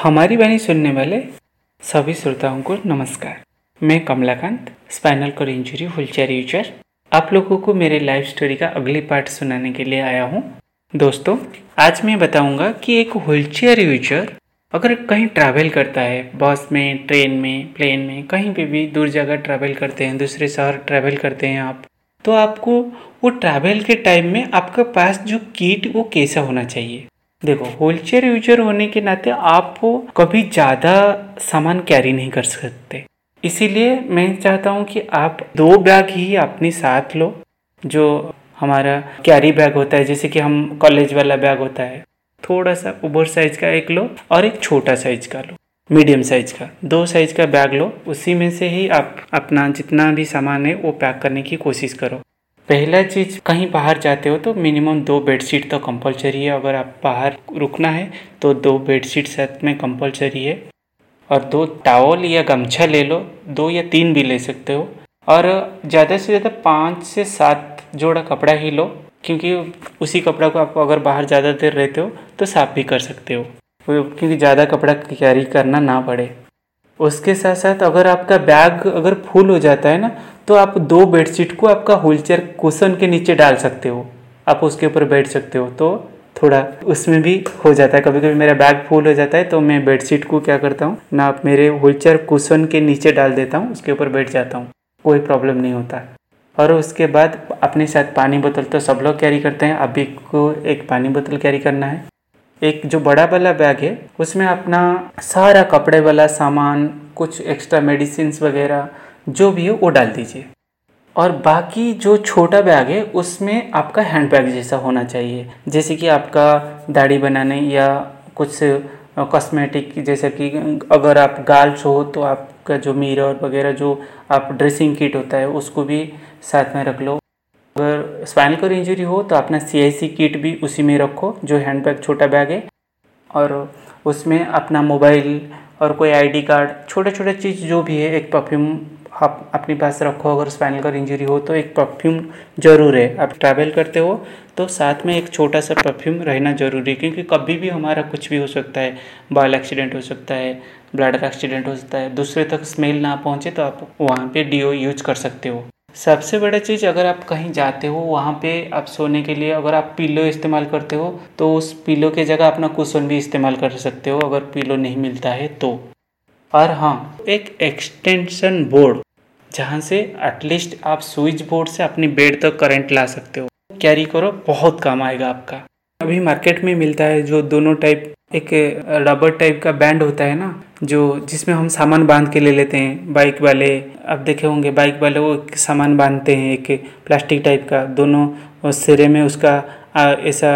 हमारी वाणी सुनने वाले सभी श्रोताओं को नमस्कार। मैं Kamalakant, spinal cord injury wheelchair user, आप लोगों को मेरे लाइफ स्टोरी का अगली पार्ट सुनाने के लिए आया हूँ। दोस्तों, आज मैं बताऊंगा कि एक व्हीलचेयर यूजर अगर कहीं ट्रैवल करता है, बस में, ट्रेन में, प्लेन में, कहीं पे भी दूर जगह ट्रैवल करते हैं, दूसरे शहर ट्रैवल करते हैं आप, तो आपको वो ट्रैवल के टाइम में आपके पास जो किट वो कैसा होना चाहिए। देखो, व्हीलचेयर यूजर होने के नाते आप कभी ज़्यादा सामान कैरी नहीं कर सकते, इसीलिए मैं चाहता हूँ कि आप 2 बैग ही अपने साथ लो। जो हमारा कैरी बैग होता है, जैसे कि हम कॉलेज वाला बैग होता है, थोड़ा सा ओवर साइज का एक लो और एक छोटा साइज का लो, मीडियम साइज का 2 साइज का बैग लो। उसी में से ही आप अपना जितना भी सामान है वो पैक करने की कोशिश करो। पहला चीज़, कहीं बाहर जाते हो तो मिनिमम 2 बेडशीट तो कंपलसरी है। अगर आप बाहर रुकना है तो 2 बेडशीट साथ में कंपलसरी है, और 2 टॉवल या गमछा ले लो, 2 या 3 भी ले सकते हो। और ज़्यादा से ज़्यादा 5 से 7 जोड़ा कपड़ा ही लो, क्योंकि उसी कपड़ा को आप अगर बाहर ज़्यादा देर रहते हो तो साफ भी कर सकते हो, क्योंकि ज़्यादा कपड़ा कैरी करना ना पड़े। उसके साथ साथ अगर आपका बैग अगर फुल हो जाता है ना, तो आप 2 बेडशीट को आपका व्हीलचेयर कुशन के नीचे डाल सकते हो, आप उसके ऊपर बैठ सकते हो, तो थोड़ा उसमें भी हो जाता है। कभी कभी मेरा बैग फुल हो जाता है तो मैं बेडशीट को क्या करता हूँ ना, आप मेरे व्हीलचेयर कुशन के नीचे डाल देता हूँ, उसके ऊपर बैठ जाता हूँ, कोई प्रॉब्लम नहीं होता। और उसके बाद अपने साथ पानी बोतल तो सब लोग कैरी करते हैं, अभी को एक पानी बोतल कैरी करना है। एक जो बड़ा वाला बैग है उसमें अपना सारा कपड़े वाला सामान, कुछ एक्स्ट्रा मेडिसिन वगैरह जो भी है वो डाल दीजिए। और बाकी जो छोटा बैग है उसमें आपका हैंड बैग जैसा होना चाहिए, जैसे कि आपका दाढ़ी बनाने या कुछ कॉस्मेटिक, जैसे कि अगर आप गर्ल्स हो तो आपका जो मिरर वगैरह, जो आप ड्रेसिंग किट होता है उसको भी साथ में रख लो। अगर स्पाइनल कॉर्ड इंजरी हो तो अपना CIC किट भी उसी में रखो, जो हैंड बैग छोटा बैग है, और उसमें अपना मोबाइल और कोई ID कार्ड, छोटे छोटे चीज़ जो भी है, एक परफ्यूम आप अपने पास रखो। अगर स्पाइनल कॉर्ड इंजरी हो तो एक परफ्यूम ज़रूर है। आप ट्रैवल करते हो तो साथ में एक छोटा सा परफ्यूम रहना ज़रूरी है, क्योंकि कभी भी हमारा कुछ भी हो सकता है, बाल एक्सीडेंट हो सकता है, ब्लडर एक्सीडेंट हो सकता है, दूसरे तक स्मेल ना पहुँचे तो आप वहाँ पे DO यूज कर सकते हो। सबसे बड़ा चीज़, अगर आप कहीं जाते हो वहाँ पे आप सोने के लिए अगर आप पिलो इस्तेमाल करते हो तो उस पिलो के जगह अपना कुशन भी इस्तेमाल कर सकते हो, अगर पिलो नहीं मिलता है तो। और हाँ, एक एक्सटेंशन बोर्ड, जहाँ से एटलीस्ट आप स्विच बोर्ड से अपनी बेड तक करंट ला सकते हो, कैरी करो, बहुत काम आएगा आपका। अभी मार्केट में मिलता है जो दोनों टाइप, एक रबर टाइप का बैंड होता है ना, जो जिसमें हम सामान बांध के ले लेते हैं। बाइक वाले, आप देखे होंगे, बाइक वाले वो सामान बांधते हैं, एक प्लास्टिक टाइप का, दोनों सिरे में उसका ऐसा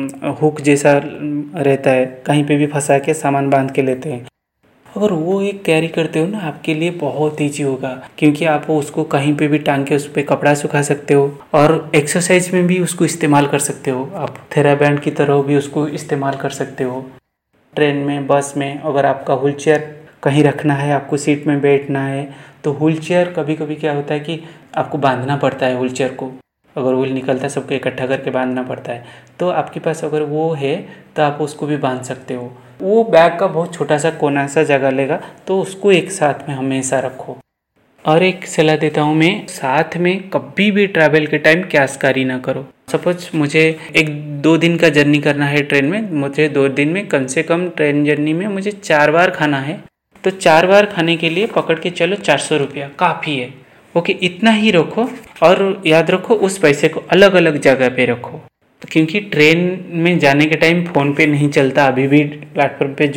हुक जैसा रहता है, कहीं पे भी फंसा के सामान बांध के लेते हैं। अगर वो एक कैरी करते हो ना, आपके लिए बहुत ईजी होगा, क्योंकि आप उसको कहीं पे भी टांग के उस पर कपड़ा सुखा सकते हो, और एक्सरसाइज में भी उसको इस्तेमाल कर सकते हो। आप थेराबैंड की तरह भी उसको इस्तेमाल कर सकते हो। ट्रेन में, बस में अगर आपका व्हीलचेयर कहीं रखना है, आपको सीट में बैठना है, तो व्हीलचेयर कभी कभी क्या होता है कि आपको बांधना पड़ता है व्हीलचेयर को, अगर व्हील निकलता है सबको इकट्ठा करके बांधना पड़ता है। तो आपके पास अगर वो है तो आप उसको भी बांध सकते हो। वो बैग का बहुत छोटा सा कोना सा जगह लेगा, तो उसको एक साथ में हमेशा रखो। और एक सलाह देता हूँ मैं, साथ में कभी भी ट्रैवल के टाइम कैश कैरी ना करो। सपोज मुझे 1-2 दिन का जर्नी करना है ट्रेन में, मुझे 2 दिन में कम से कम ट्रेन जर्नी में मुझे 4 बार खाना है, तो 4 बार खाने के लिए पकड़ के चलो 400 रुपया काफ़ी है। ओके, इतना ही रखो, और याद रखो उस पैसे को अलग अलग जगह पे रखो, क्योंकि ट्रेन में जाने के टाइम फ़ोन पे नहीं चलता। अभी भी प्लेटफॉर्म पे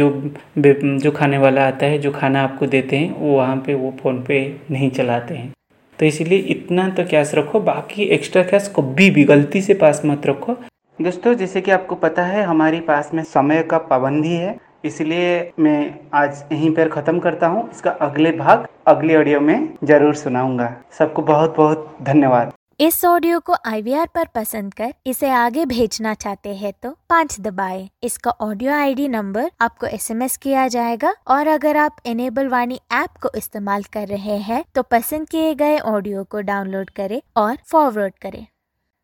जो खाने वाला आता है, जो खाना आपको देते हैं, वो वहाँ पे वो फ़ोन पे नहीं चलाते हैं, तो इसीलिए इतना तो कैश रखो। बाकी एक्स्ट्रा कैश कभी भी गलती से पास मत रखो। दोस्तों, जैसे कि आपको पता है हमारे पास में समय का पाबंदी है, इसलिए मैं आज यहीं पर ख़त्म करता हूँ। इसका अगले भाग अगले ऑडियो में ज़रूर सुनाऊंगा। सबको बहुत बहुत धन्यवाद। इस ऑडियो को IVR पर पसंद कर इसे आगे भेजना चाहते हैं तो 5 दबाएं। इसका ऑडियो ID नंबर आपको SMS किया जाएगा, और अगर आप इनेबल वाणी ऐप को इस्तेमाल कर रहे हैं तो पसंद किए गए ऑडियो को डाउनलोड करें और फॉरवर्ड करें।